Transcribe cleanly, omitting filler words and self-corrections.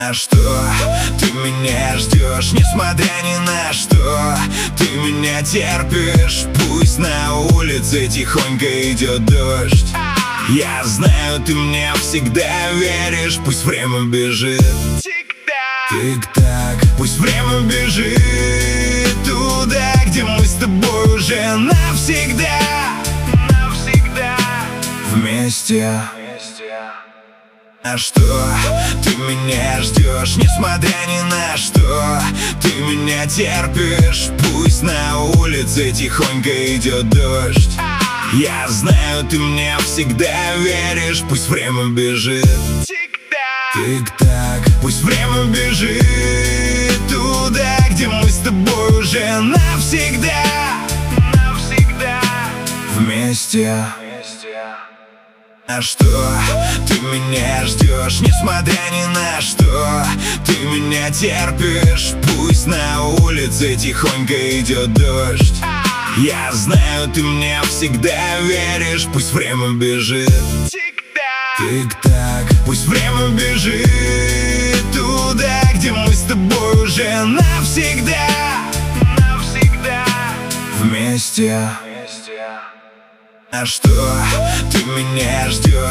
А что ты меня ждешь, несмотря ни на что? Ты меня терпишь, пусть на улице тихонько идет дождь. Я знаю, ты мне всегда веришь, пусть время бежит. Тик-так, пусть время бежит туда, где мы с тобой уже навсегда. Вместе. А что ты меня ждешь, несмотря ни на что? Ты меня терпишь, пусть на улице тихонько идет дождь. Я знаю, ты мне всегда веришь, пусть время бежит. Тик-так, пусть время бежит туда, где мы с тобой уже навсегда. Вместе. А что ты меня ждешь, несмотря ни на что? Ты меня терпишь, пусть на улице тихонько идет дождь. Я знаю, ты мне всегда веришь, пусть время бежит. Тик-так, пусть время бежит туда, где мы с тобой уже навсегда. Вместе. А что ты меня ждешь?